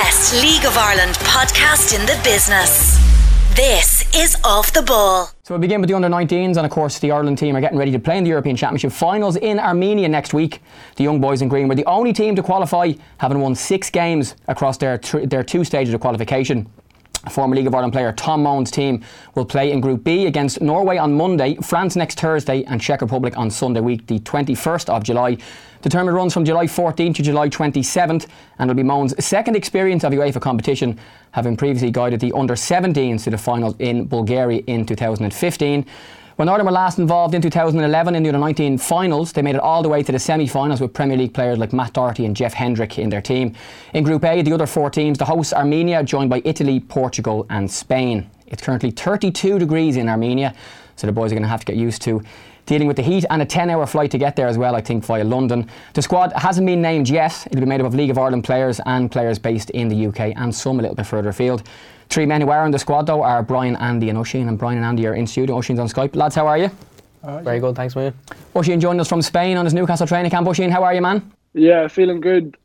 best League of Ireland podcast in the business. This is Off the Ball. So we'll begin with the under-19s, and of course the Ireland team are getting ready to play in the European Championship finals in Armenia next week. The young boys in green were the only team to qualify, having won 6 games across their 2 stages of qualification. Former League of Ireland player Tom Mohan's team will play in Group B against Norway on Monday, France next Thursday and Czech Republic on Sunday week, the 21st of July. The tournament runs from July 14th to July 27th and will be Mohan's second experience of UEFA competition, having previously guided the under-17s to the finals in Bulgaria in 2015. When Ireland were last involved in 2011 in the under-19 finals, they made it all the way to the semi-finals with Premier League players like Matt Doherty and Jeff Hendrick in their team. In Group A, the other 4 teams, the hosts Armenia, joined by Italy, Portugal and Spain. It's currently 32 degrees in Armenia, so the boys are going to have to get used to dealing with the heat and a 10-hour flight to get there as well, I think, via London. The squad hasn't been named yet. It'll be made up of League of Ireland players and players based in the UK and some a little bit further afield. 3 men who are in the squad though are Brian, Andy and Oisín, and Brian and Andy are in studio. Oisín's on Skype. Lads, how are you? Very good, thanks mate. Oisín joining us from Spain on his Newcastle training camp. Oisín, how are you, man? Yeah, feeling good.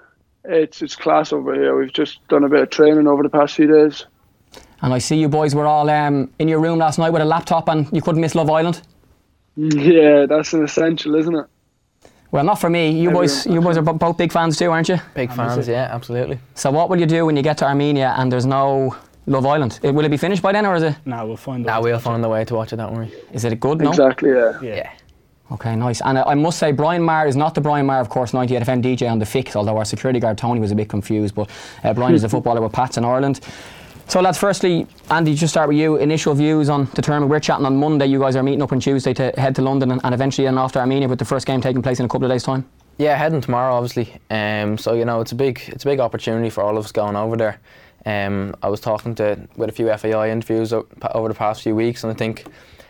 It's class over here. We've just done a bit of training over the past few days. And I see you boys were all in your room last night with a laptop and you couldn't miss Love Island. Yeah, that's an essential, isn't it? Well, not for me. You boys are both big fans too, aren't you? Big fans, yeah, absolutely. So what will you do when you get to Armenia and there's no Love Island? Will it be finished by then, or is it? No, we'll find a way to watch it, don't worry. Is it good, no? Exactly, yeah. Yeah. Okay, nice. And I must say, Brian Maher is not the Brian Maher of Course 98 FM DJ on the fix, although our security guard Tony was a bit confused, but Brian is a footballer with Pats in Ireland. So lads, firstly, Andy, just start with you. Initial views on the tournament. We're chatting on Monday. You guys are meeting up on Tuesday to head to London and eventually off to Armenia, with the first game taking place in a couple of days' time. Yeah, heading tomorrow, obviously. So you know, it's a big opportunity for all of us going over there. I was talking with a few FAI interviews over the past few weeks, and I think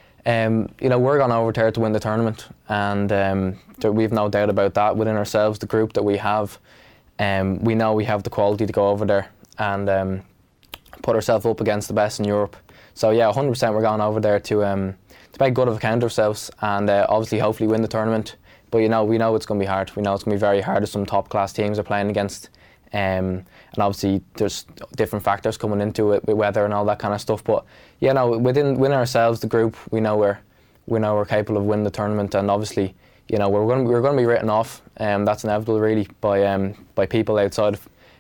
you know, we're going over there to win the tournament, and we've no doubt about that within ourselves. The group that we have, we know we have the quality to go over there and put ourselves up against the best in Europe. So yeah, 100% we're going over there to make good of account of ourselves and obviously hopefully win the tournament. But you know, we know it's going to be hard. We know it's going to be very hard as some top class teams are playing against. And obviously there's different factors coming into it with weather and all that kind of stuff. But you know, within ourselves, the group, we know we're capable of winning the tournament. And obviously, you know, we're going to be written off. That's inevitable, really, by people outside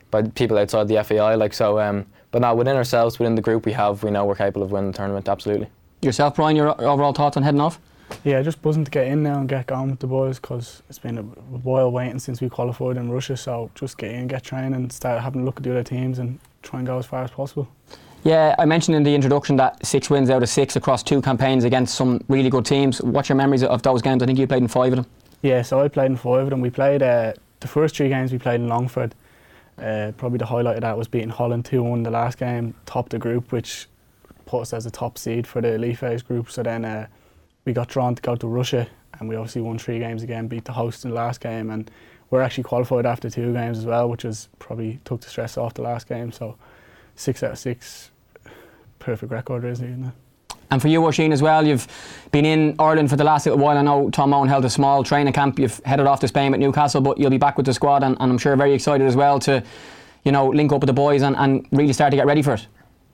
the FAI. Like so. But now within ourselves, within the group we know we're capable of winning the tournament. Absolutely. Yourself, Brian, your overall thoughts on heading off? Yeah, just buzzing to get in now and get going with the boys, because it's been a while waiting since we qualified in Russia. So just get in, get training, start having a look at the other teams and try and go as far as possible. Yeah, I mentioned in the introduction that 6 wins out of 6 across 2 campaigns against some really good teams. What's your memories of those games? I think you played in 5 of them. Yeah, so I played in 5 of them. We played the first 3 games we played in Longford. Probably the highlight of that was beating Holland 2-1 the last game, topped the group, which put us as a top seed for the elite phase group. So then we got drawn to go to Russia, and we obviously won 3 games again, beat the host in the last game, and we're actually qualified after 2 games as well, which was probably took the stress off the last game. So 6 out of 6, perfect record, isn't it? And for you, Oisín, as well, you've been in Ireland for the last little while. I know Tom Mohan held a small training camp. You've headed off to Spain with Newcastle, but you'll be back with the squad, and I'm sure very excited as well to, you know, link up with the boys and really start to get ready for it.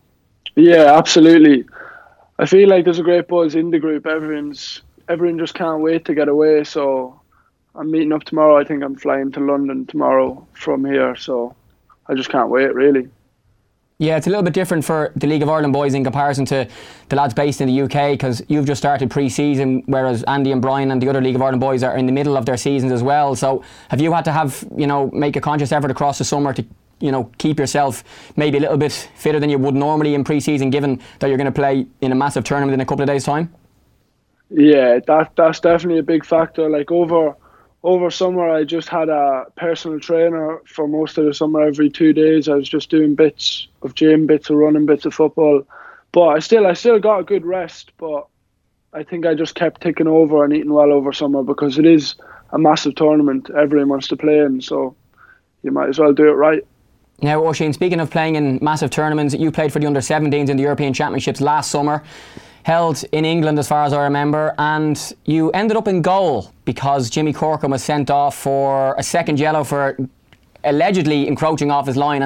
Yeah, absolutely. I feel like there's a great buzz in the group. Everyone just can't wait to get away. So I'm meeting up tomorrow. I think I'm flying to London tomorrow from here. So I just can't wait, really. Yeah, it's a little bit different for the League of Ireland boys in comparison to the lads based in the UK, because you've just started pre-season, whereas Andy and Brian and the other League of Ireland boys are in the middle of their seasons as well. So have you had to make a conscious effort across the summer to, you know, keep yourself maybe a little bit fitter than you would normally in pre-season, given that you're going to play in a massive tournament in a couple of days' time? Yeah, that's definitely a big factor. Like over summer, I just had a personal trainer for most of the summer. Every 2 days, I was just doing bits of gym, bits of running, bits of football. But I still got a good rest. But I think I just kept ticking over and eating well over summer, because it is a massive tournament everyone wants to play in. So you might as well do it right. Now, Oisín, speaking of playing in massive tournaments, you played for the under-17s in the European Championships last summer. held in England as far as I remember, and you ended up in goal because Jimmy Corcoran was sent off for a second yellow for allegedly encroaching off his line. And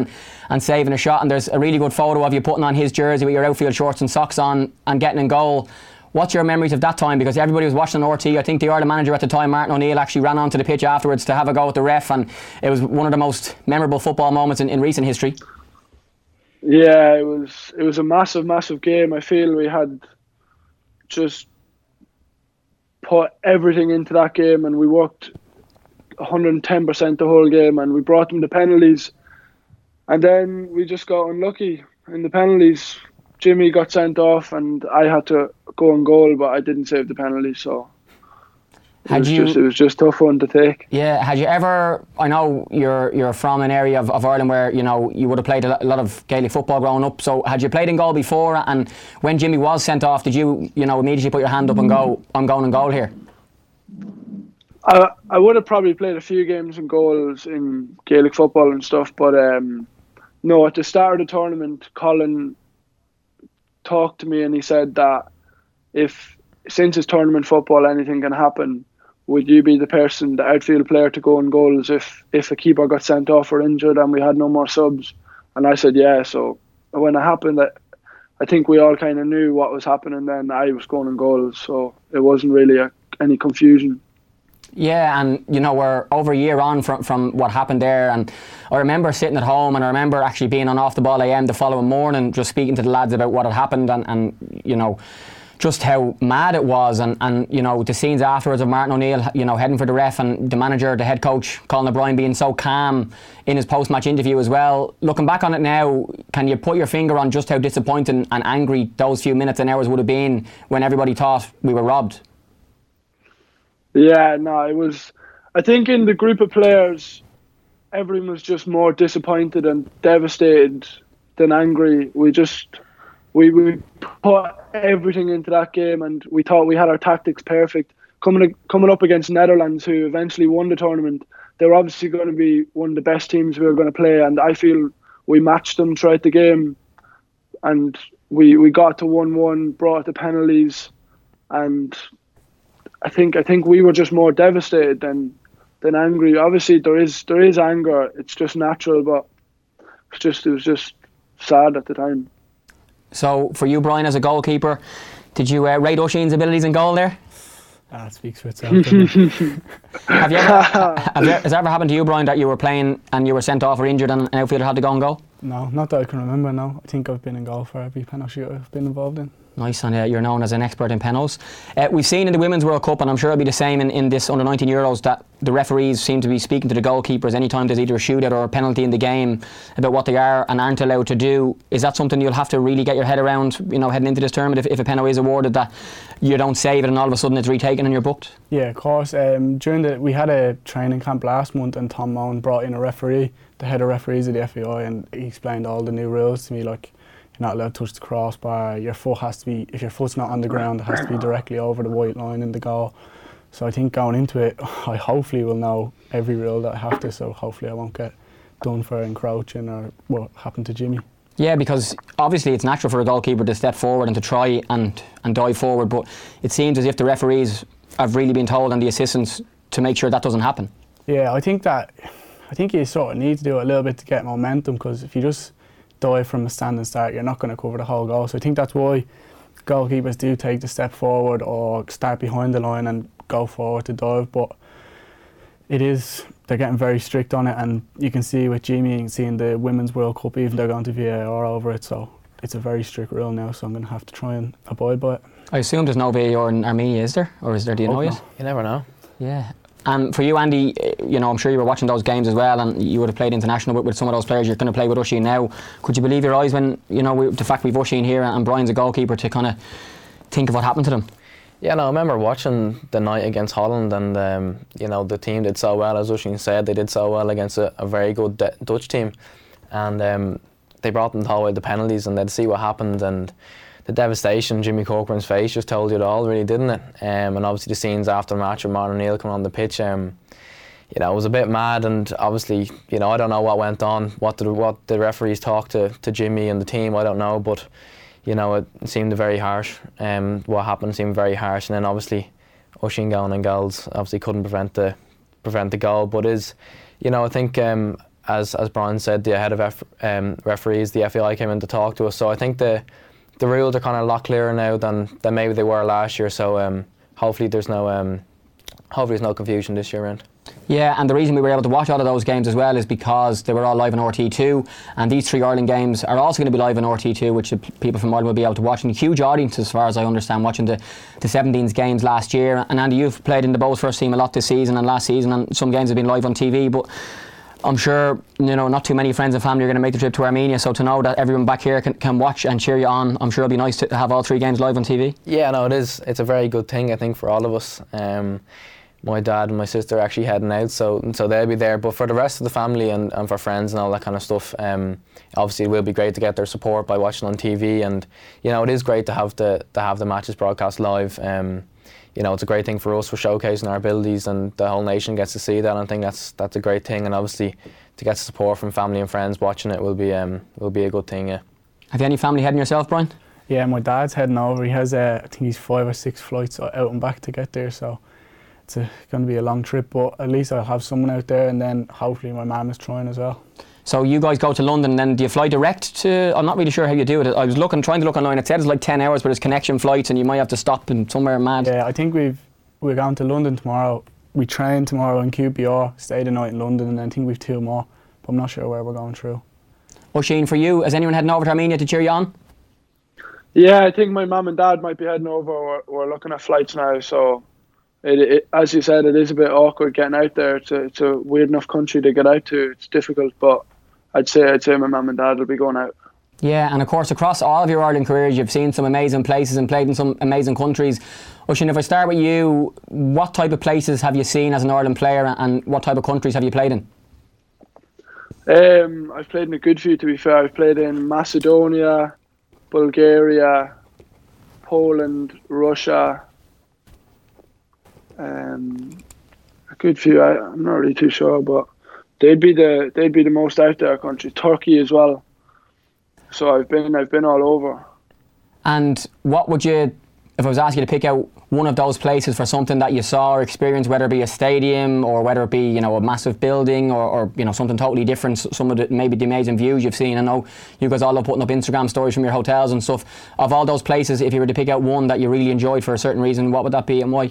and saving a shot, and there's a really good photo of you putting on his jersey with your outfield shorts and socks on and getting in goal. What's your memories of that time? Because everybody was watching on RT. I think the Ireland manager at the time, Martin O'Neill, actually ran onto the pitch afterwards to have a go at the ref, and it was one of the most memorable football moments in recent history. Yeah, it was a massive game. I feel we had just put everything into that game, and we worked 110% the whole game, and we brought them to penalties, and then we just got unlucky in the penalties. Jimmy got sent off and I had to go on goal, but I didn't save the penalty, so it was just a tough one to take. Yeah, had you ever, I know you're from an area of Ireland where, you know, you would have played a lot of Gaelic football growing up, so had you played in goal before, and when Jimmy was sent off, did you immediately put your hand up and go, I'm going in goal here? I would have probably played a few games in goals in Gaelic football and stuff, but no, at the start of the tournament, Colin talked to me and he said that since it's tournament football, anything can happen. Would you be the person, the outfield player, to go in goals if a keeper got sent off or injured and we had no more subs? And I said yeah. So when it happened, I think we all kind of knew what was happening then. I was going in goals, so it wasn't really any confusion. Yeah, and you know, we're over a year on from what happened there, and I remember sitting at home, and I remember actually being on Off the Ball AM the following morning, just speaking to the lads about what had happened, and you know, just how mad it was, and you know, the scenes afterwards of Martin O'Neill, you know, heading for the ref, and the manager, the head coach, Colin O'Brien, being so calm in his post-match interview as well. Looking back on it now, can you put your finger on just how disappointing and angry those few minutes and hours would have been when everybody thought we were robbed? Yeah, no, it was. I think in the group of players, everyone was just more disappointed and devastated than angry. We put everything into that game, and we thought we had our tactics perfect. Coming up against Netherlands, who eventually won the tournament, they were obviously going to be one of the best teams we were going to play, and I feel we matched them throughout the game, and we got to 1-1, brought it to penalties, and I think we were just more devastated than angry. Obviously, there is anger. It's just natural, but it was just sad at the time. So, for you, Brian, as a goalkeeper, did you rate Oisín's abilities in goal there? That speaks for itself. Has it ever happened to you, Brian, that you were playing and you were sent off or injured and an outfielder had to go and goal? No, not that I can remember. No, I think I've been in goal for every penalty shoot I've been involved in. Nice, and you're known as an expert in penalties. We've seen in the Women's World Cup, and I'm sure it'll be the same in this under-19 Euros, that the referees seem to be speaking to the goalkeepers anytime there's either a shootout or a penalty in the game about what they are and aren't allowed to do. Is that something you'll have to really get your head around, you know, heading into this tournament, if a penalty is awarded, that you don't save it and all of a sudden it's retaken and you're booked? Yeah, of course. We had a training camp last month, and Tom Moan brought in a referee, the head of referees of the FAI, and he explained all the new rules to me, like you're not allowed to touch the crossbar, your foot has to be, if your foot's not on the ground, it has to be directly over the white line in the goal. So I think going into it, I hopefully will know every rule that I have to, so hopefully I won't get done for encroaching or what happened to Jimmy. Yeah, because obviously it's natural for a goalkeeper to step forward and to try and dive forward, but it seems as if the referees have really been told, and the assistants, to make sure that doesn't happen. Yeah, I think you sort of need to do it a little bit to get momentum, because if you just dive from a standing start, you're not going to cover the whole goal. So I think that's why goalkeepers do take the step forward or start behind the line and go forward to dive. But they're getting very strict on it, and you can see with Jimmy and seeing the Women's World Cup, even they're going to VAR over it, so it's a very strict rule now, so I'm going to have to try and abide by it. I assume there's no VAR in Armenia, is there? Or is there, do you know yet? You never know. Yeah. And for you, Andy, you know, I'm sure you were watching those games as well, and you would have played international with some of those players. You're going to play with Oisín now. Could you believe your eyes when, you know, the fact we've Oisín here and Brian's a goalkeeper, to kind of think of what happened to them? Yeah, no, I remember watching the night against Holland, and you know, the team did so well, as Oisín said. They did so well against a very good Dutch team, and they brought them to the penalties, and they'd see what happened, and the devastation, Jimmy Corcoran's face just told you it all, really, didn't it? And obviously the scenes after the match with Martin O'Neill coming on the pitch, you know, it was a bit mad, and obviously, you know, I don't know what went on, what the referees talked to Jimmy and the team, I don't know, but you know, it seemed very harsh. What happened seemed very harsh, and then obviously Oisín going in goals obviously couldn't prevent the goal, but you know, I think as Brian said, the head of referees, the FAI came in to talk to us. So I think the rules are kind of a lot clearer now than maybe they were last year. So hopefully there's no confusion this year round. Yeah, and the reason we were able to watch all of those games as well is because they were all live on RT2, and these 3 Ireland games are also going to be live on RT2, which the people from Ireland will be able to watch. And a huge audience, as far as I understand, watching the 17s games last year. And Andy, you've played in the Bohs first team a lot this season and last season, and some games have been live on TV, but I'm sure, you know, not too many friends and family are going to make the trip to Armenia, so to know that everyone back here can watch and cheer you on, I'm sure it'll be nice to have all 3 games live on TV. Yeah, no, it is. It's a very good thing, I think, for all of us. My dad and my sister are actually heading out, so they'll be there. But for the rest of the family and for friends and all that kind of stuff, obviously it will be great to get their support by watching on TV. And you know, it is great to have the matches broadcast live. You know, it's a great thing for us for showcasing our abilities, and the whole nation gets to see that. And I think that's a great thing. And obviously, to get support from family and friends watching it will be a good thing. Yeah. Have you any family heading yourself, Brian? Yeah, my dad's heading over. He has I think he's 5 or 6 flights out and back to get there. So it's going to be a long trip, but at least I'll have someone out there, and then hopefully my mum is trying as well. So you guys go to London, and then do you fly direct to... I'm not really sure how you do it. I was trying to look online. It said it's like 10 hours, but it's connection flights, and you might have to stop in somewhere mad. Yeah, I think we're going to London tomorrow. We train tomorrow in QPR, stay the night in London, and then I think we've 2 more, but I'm not sure where we're going through. Oisin, for you, is anyone heading over to Armenia to cheer you on? Yeah, I think my mum and dad might be heading over. We're looking at flights now, so... It, as you said, it is a bit awkward getting out there. It's a weird enough country to get out to. It's difficult, but I'd say my mum and dad will be going out. Yeah, and of course, across all of your Ireland careers, you've seen some amazing places and played in some amazing countries. Oisin, if I start with you, what type of places have you seen as an Ireland player, and what type of countries have you played in? I've played in a good few, to be fair. I've played in Macedonia, Bulgaria, Poland, Russia. A good few. I'm not really too sure, but they'd be the most out there countries. Turkey as well. So I've been all over. And what would you, if I was asking you to pick out one of those places for something that you saw or experienced, whether it be a stadium or whether it be, you know, a massive building or you know, something totally different, some of the maybe the amazing views you've seen? I know you guys all love putting up Instagram stories from your hotels and stuff. Of all those places, if you were to pick out one that you really enjoyed for a certain reason, what would that be and why?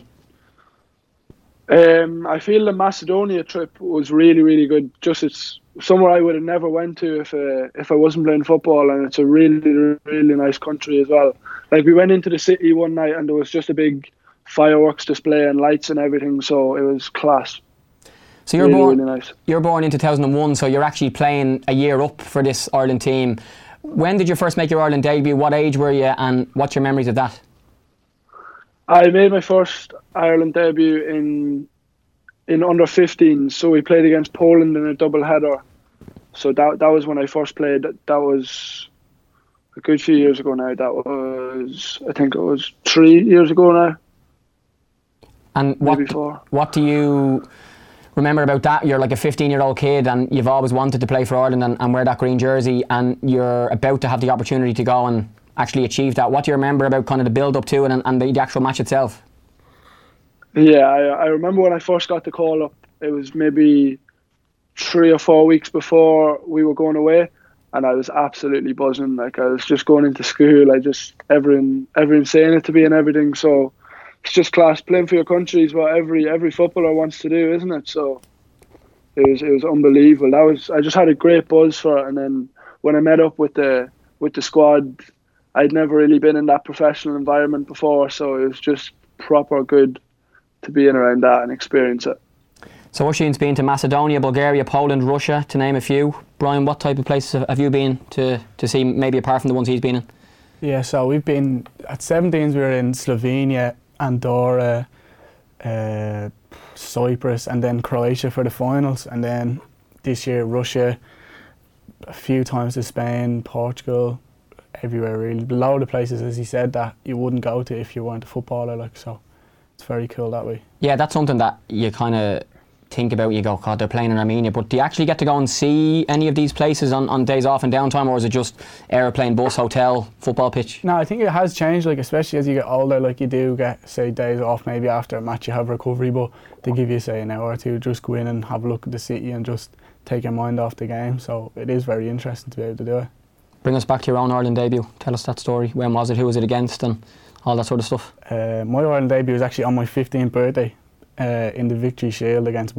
I feel the Macedonia trip was really, really good. Just it's somewhere I would have never went to if I wasn't playing football, and it's a really, really nice country as well. Like, we went into the city one night and there was just a big fireworks display and lights and everything, so it was class. So you're really nice. You're born in 2001, so you're actually playing a year up for this Ireland team. When did you first make your Ireland debut? What age were you, and what's your memories of that? I made my first Ireland debut in under 15s, so we played against Poland in a double header. So that was when I first played. That was a good few years ago now. That was, I think it was 3 years ago now. And what do you remember about that? You're like a 15-year-old kid and you've always wanted to play for Ireland and wear that green jersey, and you're about to have the opportunity to go and actually achieve that. What do you remember about kind of the build up to it and the actual match itself? Yeah, I remember when I first got the call up, it was maybe 3 or 4 weeks before we were going away, and I was absolutely buzzing. Like, I was just going into school, everyone saying it to me and everything. So it's just class. Playing for your country is what every footballer wants to do, isn't it? So it was unbelievable. I just had a great buzz for it, and then when I met up with the squad, I'd never really been in that professional environment before, so it was just proper good to be in around that and experience it. So Oisin's been to Macedonia, Bulgaria, Poland, Russia, to name a few. Brian, what type of places have you been to see, maybe apart from the ones he's been in? Yeah, so we've been, at 17s we were in Slovenia, Andorra, Cyprus, and then Croatia for the finals, and then this year Russia, a few times to Spain, Portugal, everywhere really. A lot of the places, as he said, that you wouldn't go to if you weren't a footballer, like, so it's very cool that way. Yeah, that's something that you kind of think about. You go, God, they're playing in Armenia, but do you actually get to go and see any of these places on days off and downtime, or is it just aeroplane, bus, hotel, football pitch? No, I think it has changed, like, especially as you get older. Like, you do get, say, days off maybe after a match, you have recovery, but they give you, say, an hour or two, just go in and have a look at the city and just take your mind off the game. So it is very interesting to be able to do it. Bring us back to your own Ireland debut. Tell us that story. When was it? Who was it against? And all that sort of stuff. My Ireland debut was actually on my 15th birthday in the Victory Shield against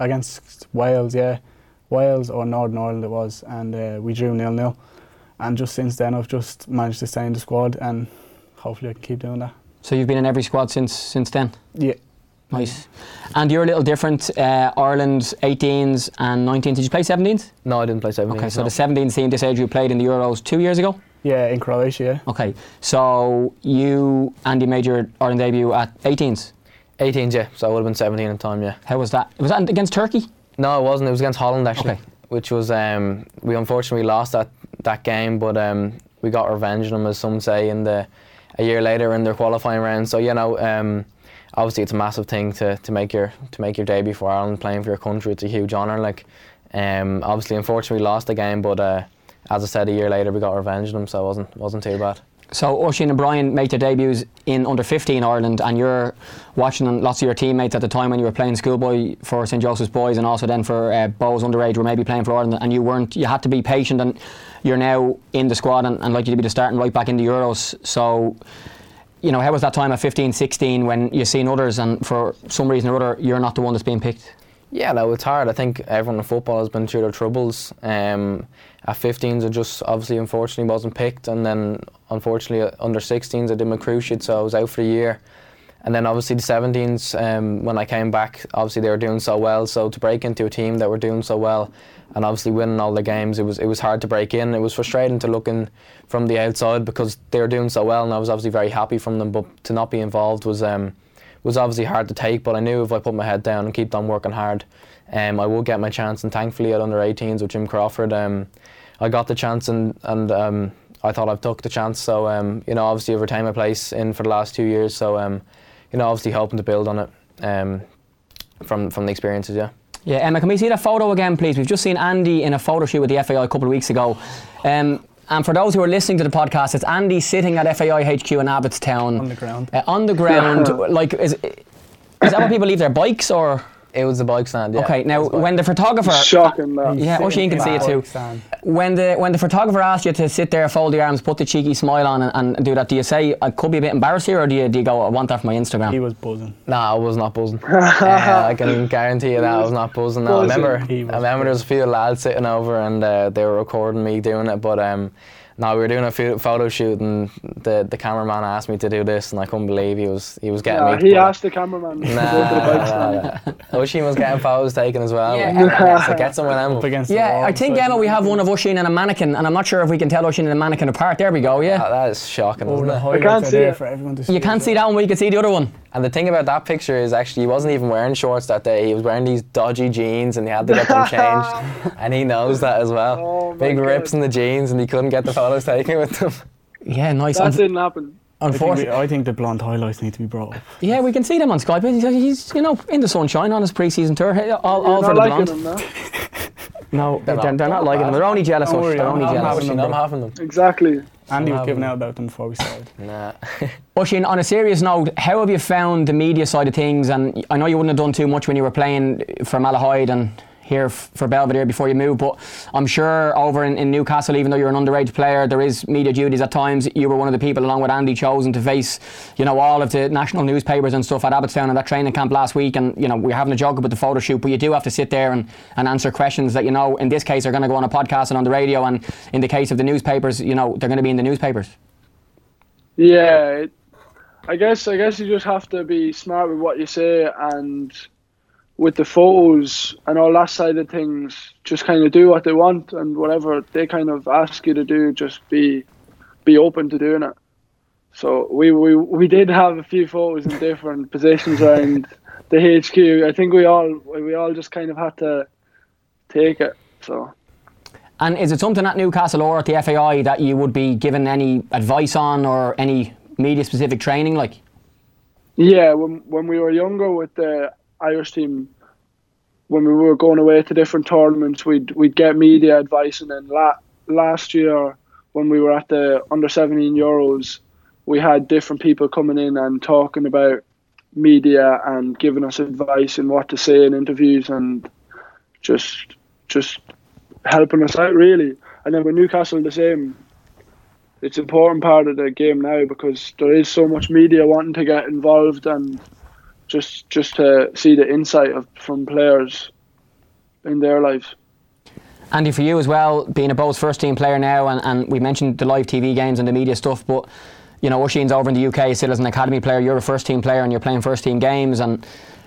Wales, yeah. Wales or Northern Ireland it was, and we drew 0-0. And just since then I've just managed to stay in the squad, and hopefully I can keep doing that. So you've been in every squad since then? Yeah. Nice. And you're a little different, Ireland 18s and 19s. Did you play 17s? No, I didn't play 17. Okay, so the 17s team, this age you played in the Euros 2 years ago? Yeah, in Croatia, yeah. Okay, so you, Andy, made your Ireland debut at 18s? 18s, yeah. So I would have been 17 at the time, yeah. How was that? Was that against Turkey? No, it wasn't. It was against Holland, actually. Okay. Which was, we unfortunately lost that game, but we got revenge on them, as some say, a year later in their qualifying round. So, you know, obviously it's a massive thing to make your debut for Ireland, playing for your country. It's a huge honour. Like, obviously, unfortunately, we lost the game, but as I said, a year later we got revenge on them, so it wasn't too bad. So Oisín and Brian made their debuts in under 15 Ireland, and you're watching lots of your teammates at the time when you were playing schoolboy for St Joseph's Boys, and also then for Bows underage were maybe playing for Ireland, and you had to be patient, and you're now in the squad and likely to be the starting right back in the Euros. So, you know, how was that time at 15, 16 when you seen others and for some reason or other you're not the one that's being picked? Yeah, no, it's hard. I think everyone in football has been through their troubles. At 15s, I just obviously unfortunately wasn't picked, and then unfortunately under 16s I did my cruciate, so I was out for a year. And then obviously the 17s, when I came back, obviously they were doing so well. So to break into a team that were doing so well, and obviously winning all the games, it was hard to break in. It was frustrating to look in from the outside because they were doing so well, and I was obviously very happy from them. But to not be involved was obviously hard to take. But I knew if I put my head down and kept on working hard, I would get my chance. And thankfully at under 18s with Jim Crawford, I got the chance, and I thought I took the chance. So you know, obviously I've retained my place in for the last 2 years. So you know, obviously hoping to build on it from the experiences. Yeah. Yeah, Emma, can we see that photo again, please? We've just seen Andy in a photo shoot with the FAI a couple of weeks ago. And for those who are listening to the podcast, it's Andy sitting at FAI HQ in Abbottstown. On the ground. On the ground. Like, is that where people leave their bikes, or...? It was a bike stand, yeah. Okay, now when the photographer... Shocking, man. Yeah, Oisín can see it too. When the photographer asked you to sit there, fold your arms, put the cheeky smile on and do that, do you say, I could be a bit embarrassed here, or do you go, I want that for my Instagram? He was buzzing. Nah, I was not buzzing. I can guarantee you that I was not buzzing. No, I remember there was a few lads sitting over and they were recording me doing it, but no, we were doing a photo shoot and the cameraman asked me to do this, and I couldn't believe he was getting me. He asked the cameraman to go to the bike stand. Oisín was getting photos taken as well. Yeah. So get someone Up against the yeah, wall, I think, Emma, we have one of Oisín and a mannequin, and I'm not sure if we can tell Oisín and a mannequin apart. There we go, yeah. That is shocking, All isn't the it? highlights can't are see there it. for everyone to see. You can't see that one, but you can see the other one. And the thing about that picture is actually he wasn't even wearing shorts that day. He was wearing these dodgy jeans and he had to get them changed. And he knows that as well. Oh, Big my rips God. in the jeans and he couldn't get the photos taken with them. Yeah, nice. That didn't happen. Unfortunately. I think the blonde highlights need to be brought up. Yeah, we can see them on Skype. He's you know, in the sunshine on his pre-season tour. All You're for not the liking blonde. him, No, they're not liking them. They're only jealous. Don't worry, They're only I'm jealous. having I'm having them. Exactly. Andy was Wow. giving out about them before we started. Nah. Oisín, on a serious note, how have you found the media side of things? And I know you wouldn't have done too much when you were playing for Malahide and here for Belvedere before you moved, but I'm sure over in Newcastle, even though you're an underage player, there is media duties at times. You were one of the people, along with Andy, chosen to face, you know, all of the national newspapers and stuff at Abbottstown and that training camp last week. And, you know, we're having a joke about the photo shoot, but you do have to sit there and answer questions that, you know, in this case are going to go on a podcast and on the radio, and in the case of the newspapers, you know, they're going to be in the newspapers. Yeah, I guess you just have to be smart with what you say, and with the photos and all that side of things, just kind of do what they want, and whatever they kind of ask you to do, just be open to doing it. So we did have a few photos in different positions around the HQ. I think we all just kind of had to take it. So. And is it something at Newcastle or at the FAI that you would be given any advice on, or any media specific training like? Yeah, when we were younger with the Irish team, when we were going away to different tournaments, we'd get media advice, and then last year when we were at the under-17 Euros, we had different people coming in and talking about media and giving us advice and what to say in interviews, and just just helping us out really. And then with Newcastle the same. It's an important part of the game now because there is so much media wanting to get involved and just to see the insight from players in their lives. Andy, for you as well, being a Bohs first team player now, and we mentioned the live TV games and the media stuff, but you know, Oisín's over in the UK still as an academy player. You're a first team player and you're playing first team games. And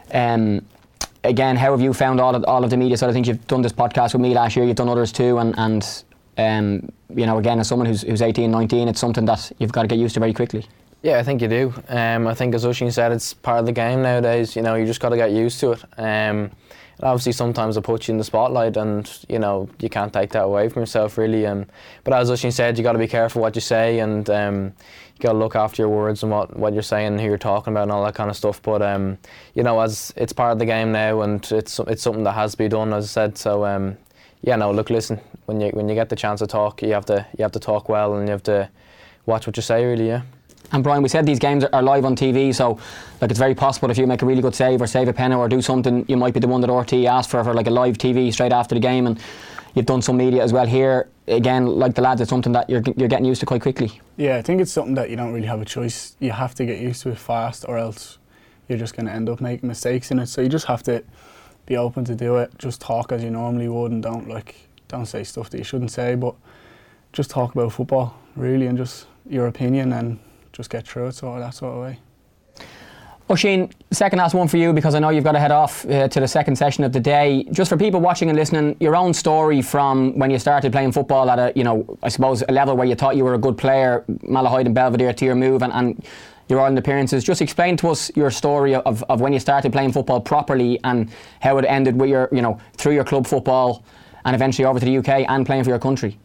again, how have you found all of the media side of things? You've done this podcast with me last year, you've done others too, and you know, again, as someone who's 18, 19, it's something that you've got to get used to very quickly. Yeah, I think you do. I think, as Oisín said, it's part of the game nowadays. You know, you just got to get used to it. And obviously, sometimes it puts you in the spotlight, and you know, you can't take that away from yourself, really. But as Oisín said, you got to be careful what you say, and you got to look after your words and what you're saying, and who you're talking about, and all that kind of stuff. But you know, as it's part of the game now, and it's something that has to be done, as I said. So yeah, no, look, listen. When you get the chance to talk, you have to talk well, and you have to watch what you say, really. Yeah. And Brian, we said these games are live on TV, so like it's very possible if you make a really good save or save a penalty or do something, you might be the one that RT asked for like a live TV straight after the game. And you've done some media as well here. Again, like the lads, it's something that you're getting used to quite quickly. Yeah, I think it's something that you don't really have a choice. You have to get used to it fast, or else you're just going to end up making mistakes in it. So you just have to be open to do it. Just talk as you normally would, and don't say stuff that you shouldn't say, but just talk about football really, and just your opinion, and just get through it, so that sort of way. Oisín, second last one for you, because I know you've got to head off to the second session of the day. Just for people watching and listening, your own story from when you started playing football at I suppose a level where you thought you were a good player, Malahide and Belvedere, to your move and your Ireland appearances. Just explain to us your story of when you started playing football properly and how it ended with your, through your club football and eventually over to the UK and playing for your country.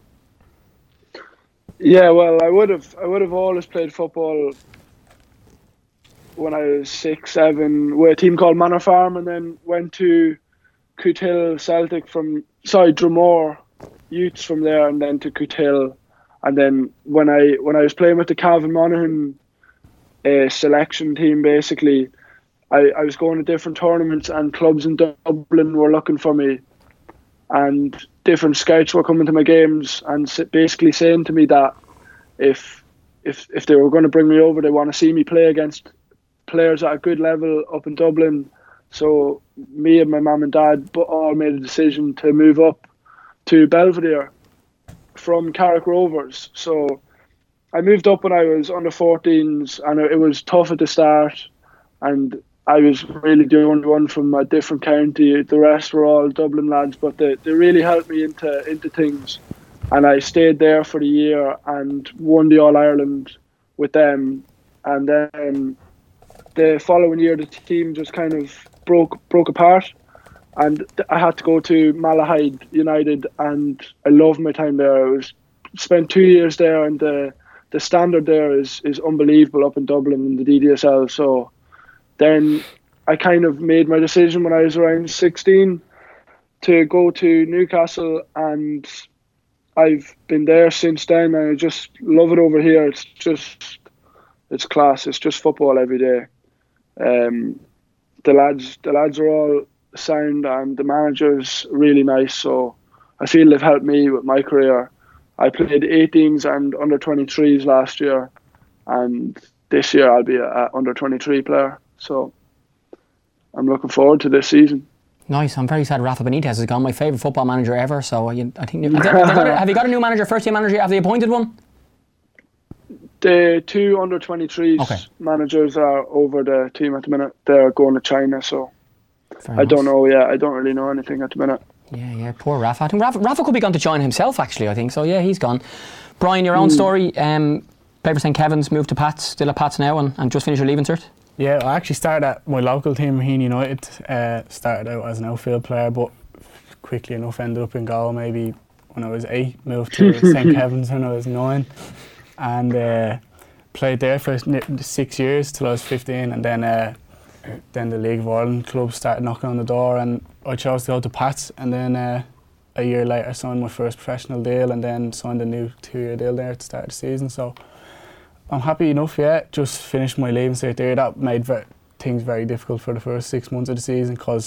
Yeah, well, I would have always played football when I was 6, 7 with a team called Manor Farm, and then went to Cootehill Celtic Drumore youths from there, and then to Cootehill. And then when I was playing with the Calvin Monaghan selection team, basically, I was going to different tournaments, and clubs in Dublin were looking for me, and different scouts were coming to my games and basically saying to me that if they were going to bring me over, they want to see me play against players at a good level up in Dublin. So me and my mum and dad all made a decision to move up to Belvedere from Carrick Rovers. So I moved up when I was under 14s, and it was tough at the start, and I was really the only one from a different county. The rest were all Dublin lads, but they really helped me into things. And I stayed there for the year and won the All-Ireland with them. And then the following year, the team just kind of broke apart. And I had to go to Malahide United, and I loved my time there. I spent 2 years there, and the standard there is unbelievable up in Dublin in the DDSL. So then I kind of made my decision when I was around 16 to go to Newcastle, and I've been there since then, and I just love it over here. It's class. It's just football every day. The lads are all sound, and the manager's really nice. So I feel they've helped me with my career. I played 18s and under 23s last year, and this year I'll be an under 23 player. So I'm looking forward to this season. Nice. I'm very sad Rafa Benitez has gone. My favourite football manager ever. So I think have you got a new manager, first team manager? Have they appointed one? The 2 under 23s managers are over the team at the minute. They're going to China, so I don't know yet. I don't really know anything at the minute. Yeah, poor Rafa. I think Rafa could be gone to China himself, actually, I think. So yeah, he's gone. Brian, your own story. Played for St Kevin's, moved to Pats, still at Pats now, and just finished your leaving cert? Yeah, I actually started at my local team, Raheen United. Started out as an outfield player, but quickly enough ended up in goal maybe when I was 8. Moved to St Kevin's when I was 9. And played there for 6 years till I was 15, and then the League of Ireland club started knocking on the door, and I chose to go to Pats, and then a year later signed my first professional deal, and then signed a new 2-year deal there at the start of the season. So I'm happy enough, yeah. Just finished my leaving cert there. That made things very difficult for the first 6 months of the season, because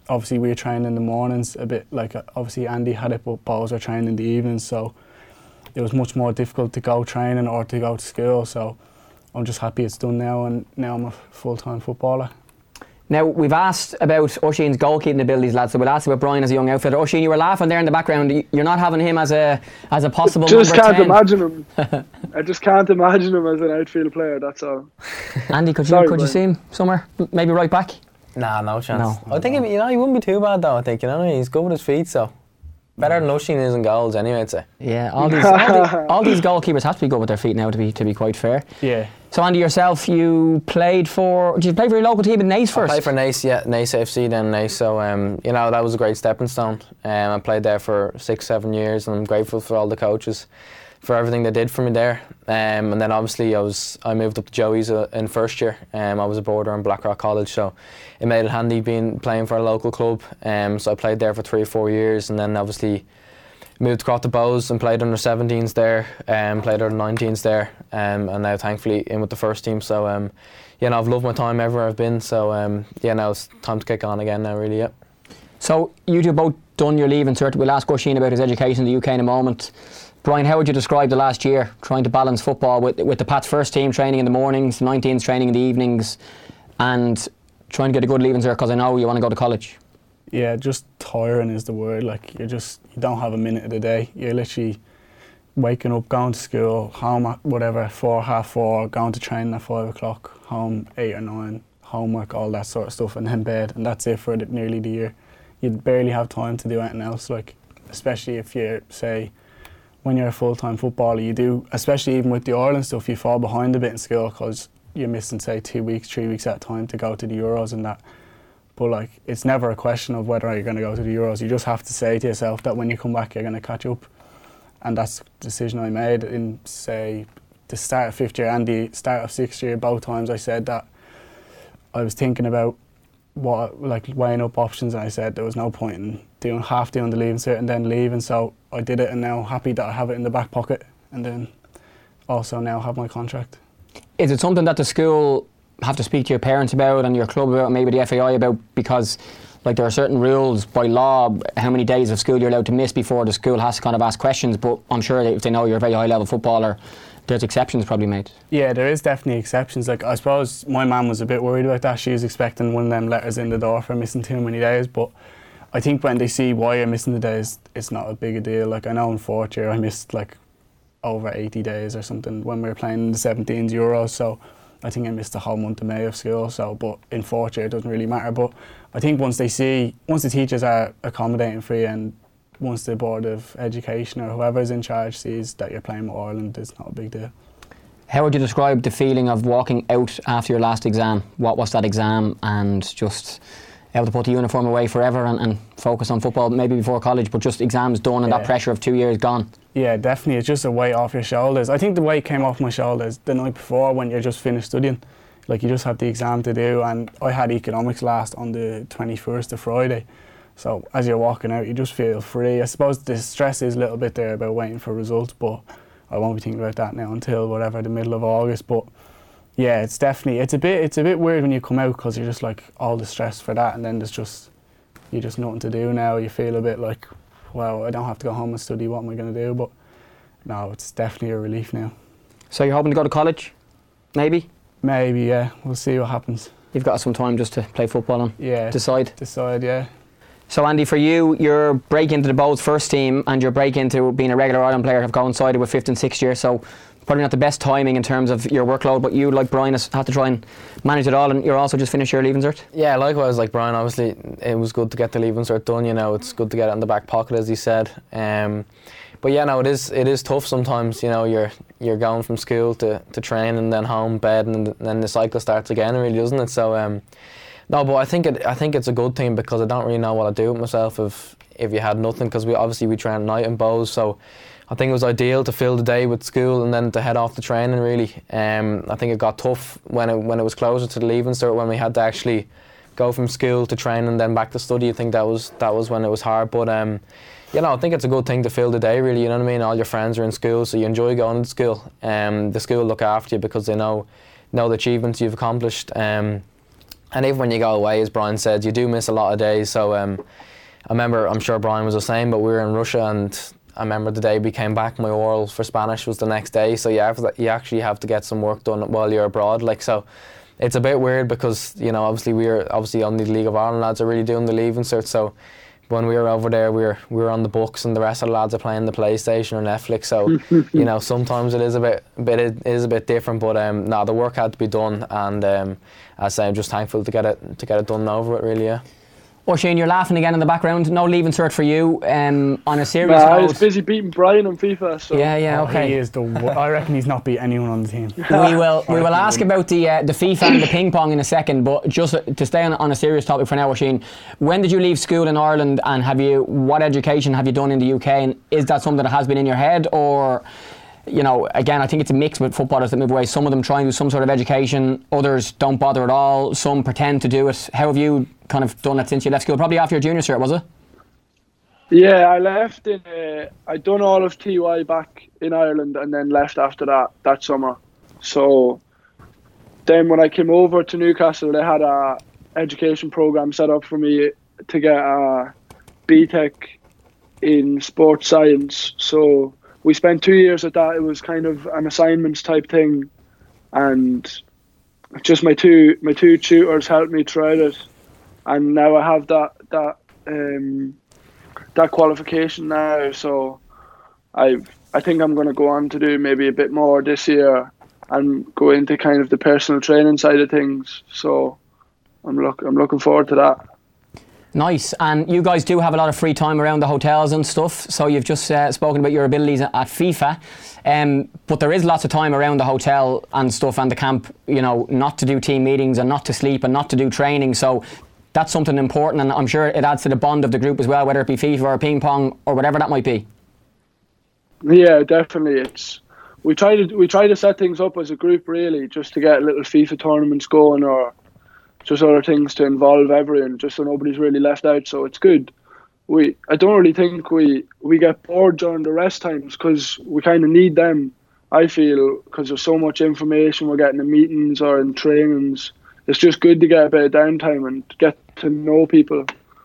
obviously we were training in the mornings a bit, like obviously Andy had it, but boys were training in the evenings, so it was much more difficult to go training or to go to school. So I'm just happy it's done now, and now I'm a full-time footballer. Now, we've asked about Oisín's goalkeeping abilities, lads, so we'll ask about Brian as a young outfielder. Oisín, you were laughing there in the background. You're not having him as a possible Just number can't 10. imagine him. I just can't imagine him as an outfield player, that's all. Andy, could Sorry, you Brian. see him somewhere? Maybe right back? Nah, no chance. No. I think he wouldn't be too bad though. I think he's good with his feet, so better than Oisín is in goals anyway. I'd say. Yeah, all these goalkeepers have to be good with their feet now, to be quite fair. Yeah. So Andy, yourself, did you play for your local team in Naas first? I played for Naas, yeah, Naas FC then Naas. So that was a great stepping stone. I played there for 6-7 years, and I'm grateful for all the coaches for everything they did for me there. And then obviously I moved up to Joey's in first year. I was a boarder in Blackrock College, so it made it handy playing for a local club. So I played there for 3 or 4 years, and then obviously moved across to Bows and played under 17s there, played under 19s there, and now thankfully in with the first team. So I've loved my time everywhere I've been. So now it's time to kick on again now, really. Yeah. So you two both done your leaving cert. We'll ask Oisín about his education in the UK in a moment. Brian, how would you describe the last year, trying to balance football with the Pats first team training in the mornings, 19s training in the evenings, and trying to get a good leaving cert, because I know you want to go to college? Yeah, just tiring is the word. Like you don't have a minute of the day. You're literally waking up, going to school, home at whatever 4, half 4, going to training at 5 o'clock, home 8 or 9, homework, all that sort of stuff, and then bed, and that's it for nearly the year. You barely have time to do anything else. Like especially if you say, when you're a full-time footballer, you do, especially even with the Ireland stuff, you fall behind a bit in school because you're missing, say, 2 weeks, 3 weeks at a time to go to the Euros and that. But like, it's never a question of whether you're going to go to the Euros. You just have to say to yourself that when you come back, you're going to catch up. And that's the decision I made in, say, the start of 5th year and the start of 6th year. Both times I said that I was thinking about weighing up options, and I said there was no point in doing the leaving cert and then leaving. So I did it, and now happy that I have it in the back pocket, and then also now have my contract. Is it something that the school have to speak to your parents about and your club about, maybe the FAI about, because like there are certain rules by law how many days of school you're allowed to miss before the school has to kind of ask questions, but I'm sure that if they know you're a very high level footballer, there's exceptions probably made. Yeah, there is definitely exceptions. Like I suppose my mum was a bit worried about that. She was expecting one of them letters in the door for missing too many days, but I think when they see why you're missing the days, it's not a big a deal. Like I know in 4th year I missed like over 80 days or something when we were playing in the 17s Euros, so I think I missed the whole month of May of school. So, but in 4th year it doesn't really matter. But I think once the teachers are accommodating for you, and once the Board of Education or whoever's in charge sees that you're playing with Ireland, it's not a big deal. How would you describe the feeling of walking out after your last exam? What was that exam, and just able to put the uniform away forever and focus on football, maybe before college, but just exams done and that pressure of 2 years gone? Yeah, definitely. It's just a weight off your shoulders. I think the weight came off my shoulders the night before when you're just finished studying. Like you just have the exam to do, and I had economics last on the 21st of Friday. So as you're walking out, you just feel free. I suppose the stress is a little bit there about waiting for results, but I won't be thinking about that now until whatever, the middle of August. But yeah, it's a bit weird when you come out, because you're just like all the stress for that, and then there's just nothing to do now. You feel a bit like, well, I don't have to go home and study, what am I going to do? But no, it's definitely a relief now. So you're hoping to go to college? Maybe? Maybe, yeah. We'll see what happens. You've got some time just to play football and decide, yeah. So Andy, for you, your break into the Bows first team and your break into being a regular Ireland player have coincided with 5th and 6th year, so probably not the best timing in terms of your workload, but you, like Brian, have to try and manage it all, and you're also just finished your leaving cert? Yeah, likewise, like Brian, obviously it was good to get the leaving cert done, it's good to get it in the back pocket, as he said. But yeah, no, it is tough sometimes, you're going from school to train and then home, bed, and then the cycle starts again, really, doesn't it? So no, but I think it's a good thing, because I don't really know what I'd do with myself if you had nothing, because we train at night in Bows, so I think it was ideal to fill the day with school and then to head off to training, really. I think it got tough when it was closer to the leaving cert, when we had to actually go from school to training and then back to study. I think that was when it was hard, but I think it's a good thing to fill the day, really, you know what I mean? All your friends are in school, so you enjoy going to school. The school look after you because they know the achievements you've accomplished. And even when you go away, as Brian said, you do miss a lot of days. So I remember, I'm sure Brian was the same, but we were in Russia, and I remember the day we came back, my oral for Spanish was the next day. So you actually have to get some work done while you're abroad. Like, so it's a bit weird because, you know, obviously only the League of Ireland lads are really doing the Leaving Cert. So when we were over there, we were on the books, and the rest of the lads are playing the PlayStation or Netflix. So you know, sometimes it is a bit different. But no, the work had to be done, and as I say, I'm just thankful to get it done over it. Really, yeah. Oisin, you're laughing again in the background. No Leaving Cert for you. On a serious Nah, note, I was busy beating Brian on FIFA. So. Yeah, okay. He is I reckon he's not beat anyone on the team. We will ask about the FIFA and the ping pong in a second, but just to stay on a serious topic for now, Oisin, when did you leave school in Ireland, and what education have you done in the UK, and is that something that has been in your head, or, you know, again, I think it's a mix with footballers that move away. Some of them try and do some sort of education, others don't bother at all, some pretend to do it. How have you kind of done it since you left school? Probably after your junior cert, was it? Yeah, I left in. I done all of TY back in Ireland, and then left after that summer. So then when I came over to Newcastle, they had a education program set up for me to get a BTEC in sports science. So we spent 2 years at that. It was kind of an assignments type thing, and just my two tutors helped me throughout it, and now I have that qualification now. So I think I'm going to go on to do maybe a bit more this year and go into kind of the personal training side of things. So I'm looking forward to that. Nice. And you guys do have a lot of free time around the hotels and stuff, so you've just spoken about your abilities at FIFA, but there is lots of time around the hotel and stuff and the camp, you know, not to do team meetings and not to sleep and not to do training, so that's something important, and I'm sure it adds to the bond of the group as well, whether it be FIFA or ping pong or whatever that might be. Yeah, definitely. We try to set things up as a group, really, just to get little FIFA tournaments going, or just other things to involve everyone, just so nobody's really left out. So it's good. I don't really think we get bored during the rest times, because we kind of need them, I feel, because there's so much information we're getting in meetings or in trainings. It's just good to get a bit of downtime and get to know people.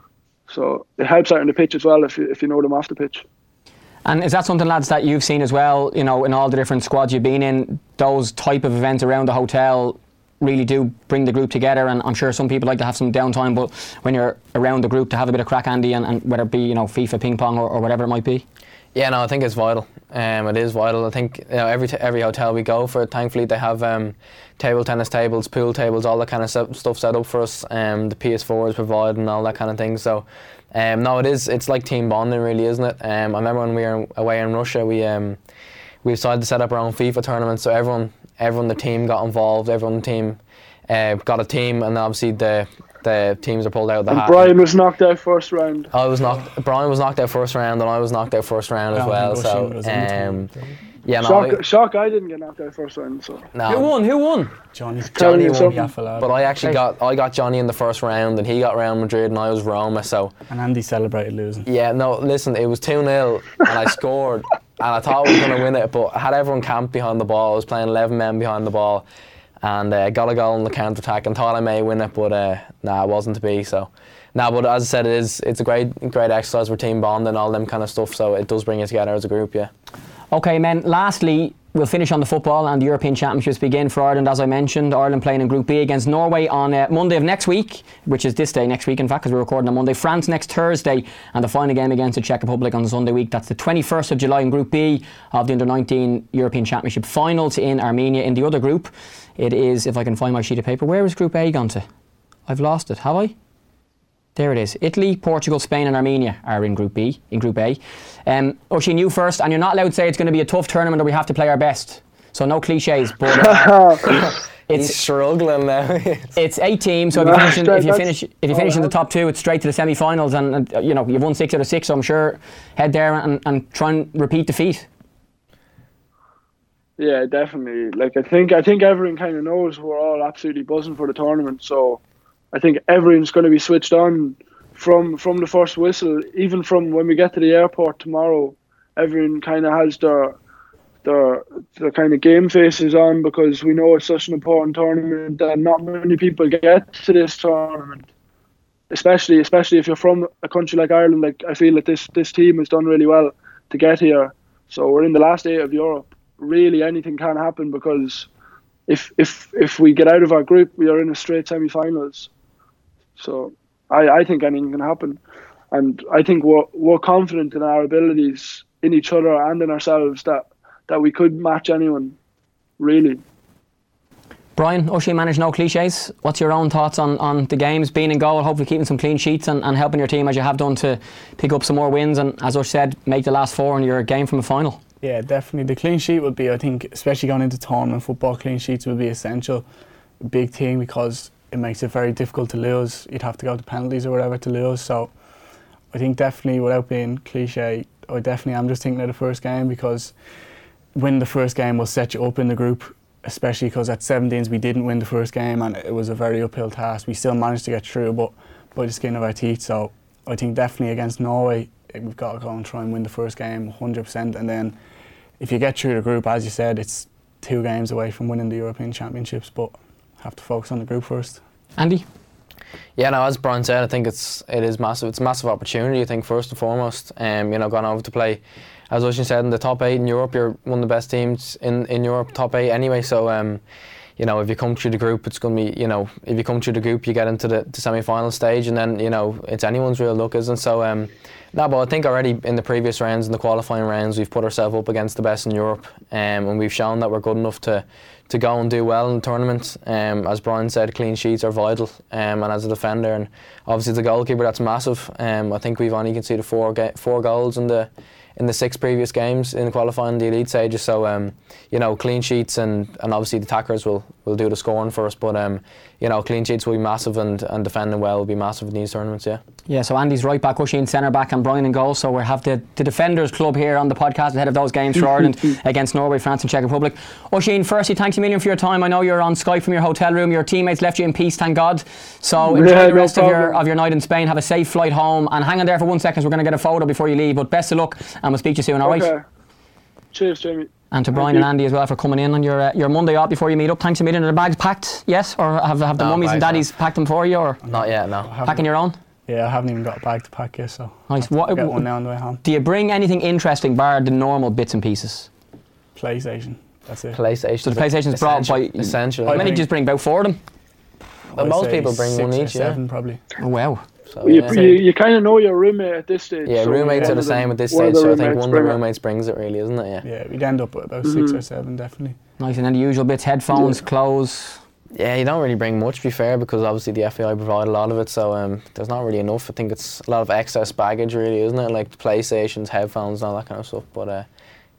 So it helps out on the pitch as well if you know them off the pitch. And is that something, lads, that you've seen as well, you know, in all the different squads you've been in, those type of events around the hotel really do bring the group together? And I'm sure some people like to have some downtime, but when you're around the group, to have a bit of crack, Andy, and whether it be, you know, FIFA, ping pong or whatever it might be? Yeah, no, I think it's vital. It is vital. I think, you know, every hotel we go for, thankfully they have table tennis tables, pool tables, all that kind of stuff set up for us. The PS4 is provided and all that kind of thing. So, no, it's like team bonding, really, isn't it? I remember when we were away in Russia, we decided to set up our own FIFA tournament. So everyone in the team got involved. Everyone in the team got a team, and obviously the teams are pulled out of the hat. Brian was knocked out first round. Brian was knocked out first round, and I was knocked out first round as well. So, yeah, no. Shock! I didn't get knocked out first round. So no. Who won? Johnny won. But I actually got Johnny in the first round, and he got Real Madrid, and I was Roma. So. And Andy celebrated losing. Yeah, no. Listen, it was 2-0, and I scored, and I thought we were going to win it, but I had everyone camped behind the ball. I was playing 11 men behind the ball, and got a goal in the counter attack, and thought I may win it, but it wasn't to be. So. No, but as I said, it's a great exercise for team bond and all them kind of stuff. So it does bring you together as a group, yeah. Okay, men, lastly, we'll finish on the football, and the European Championships begin for Ireland, as I mentioned. Ireland playing in Group B against Norway on Monday of next week, which is this day next week, in fact, because we're recording on Monday. France next Thursday, and the final game against the Czech Republic on Sunday week. That's the 21st of July in Group B of the Under-19 European Championship finals in Armenia. In the other group, it is, if I can find my sheet of paper, where is Group A gone to? I've lost it, have I? There it is. Italy, Portugal, Spain and Armenia are in Group B, in Group A. Oisin, you first, and you're not allowed to say it's going to be a tough tournament or we have to play our best. So no cliches, but it's struggling now. It's 8 teams, so if you finish in the top 2, it's straight to the semi-finals, and you know, you've won 6 out of 6, so I'm sure head there and try and repeat the feat. Yeah, definitely. Like I think everyone kind of knows we're all absolutely buzzing for the tournament, so I think everyone's going to be switched on from the first whistle. Even from when we get to the airport tomorrow, everyone kind of has their kind of game faces on, because we know it's such an important tournament and not many people get to this tournament. Especially if you're from a country like Ireland, like I feel that this team has done really well to get here. So we're in the last 8 of Europe. Really, anything can happen, because if we get out of our group, we are in a straight semi-finals. So I think anything can happen, and I think we're confident in our abilities, in each other and in ourselves, that we could match anyone, really. Brian, Oisin managed no cliches. What's your own thoughts on the games, being in goal, hopefully keeping some clean sheets and helping your team as you have done to pick up some more wins and, as Oisin said, make the last 4 in your game from a final? Yeah, definitely. The clean sheet would be, I think, especially going into tournament football, clean sheets would be essential. A big thing, because it makes it very difficult to lose. You'd have to go to penalties or whatever to lose. So I think definitely, without being cliche, I definitely am just thinking of the first game, because winning the first game will set you up in the group, especially because at 17s we didn't win the first game and it was a very uphill task. We still managed to get through, but by the skin of our teeth. So I think definitely against Norway, we've got to go and try and win the first game 100%. And then if you get through the group, as you said, it's 2 games away from winning the European Championships, but have to focus on the group first. Andy? Yeah, no, as Brian said, I think it is massive. It's a massive opportunity, I think, first and foremost. Going over to play, as Oisin said, in the top 8 in Europe, you're one of the best teams in Europe, top 8 anyway. So, if you come through the group, it's going to be, if you come through the group, you get into the semi-final stage, and then, it's anyone's real luck, isn't it? So, but I think already in the previous rounds, in the qualifying rounds, we've put ourselves up against the best in Europe, and we've shown that we're good enough to go and do well in the tournament. As Brian said, clean sheets are vital, and as a defender, and obviously the goalkeeper, that's massive. I think we've only conceded 4 goals in the 6 previous games in qualifying the elite stages. So clean sheets and obviously the attackers will do the scoring for us, but clean sheets will be massive, and defending well will be massive in these tournaments. Yeah, so Andy's right back, Oisin centre back, and Brian in goal. So we have the Defenders Club here on the podcast ahead of those games for Ireland against Norway, France and Czech Republic. Oisin, firstly, thanks a million for your time. I know you're on Skype from your hotel room. Your teammates left you in peace, thank God. So enjoy the rest of your night in Spain. Have a safe flight home, and hang on there for 1 second. We're going to get a photo before you leave, but best of luck, and we'll speak to you soon, alright? Cheers, Jamie. And to Brian and Andy as well for coming in on your Monday off before you meet up. Thanks a million. Are the bags packed, yes? Or have the mummies and daddies packed them for you? Or not yet, no. Packing your own? Yeah, I haven't even got a bag to pack yet, so nice. Get one now on the way home. Do you bring anything interesting bar the normal bits and pieces? PlayStation, that's it. PlayStation. So the PlayStation's brought by... Essential. How many just bring? About 4 of them? Well, most people bring 1 each, 7 probably. Oh, wow. So, you kind of know your roommate at this stage. Yeah, so roommates are the same at this stage, so I think one of the roommates brings it, really, isn't it? Yeah, we'd end up with about 6 or 7, definitely. Nice, and then the usual bits, headphones, clothes... Yeah, you don't really bring much, to be fair, because obviously the FAI provide a lot of it, so there's not really enough. I think it's a lot of excess baggage, really, isn't it? Like PlayStations, headphones and all that kind of stuff, but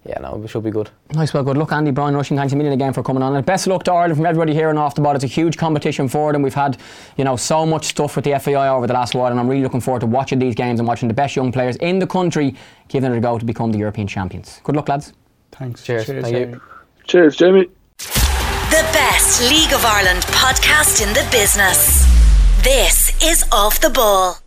it should be good. Nice, well, good luck, Andy, Brian, Rushing, thanks a million again for coming on, and best of luck to Ireland from everybody here and Off the Ball. It's a huge competition for them. We've had, so much stuff with the FAI over the last while, and I'm really looking forward to watching these games and watching the best young players in the country giving it a go to become the European champions. Good luck, lads. Thanks. Cheers. Thank you. Cheers, Jamie. The best League of Ireland podcast in the business. This is Off the Ball.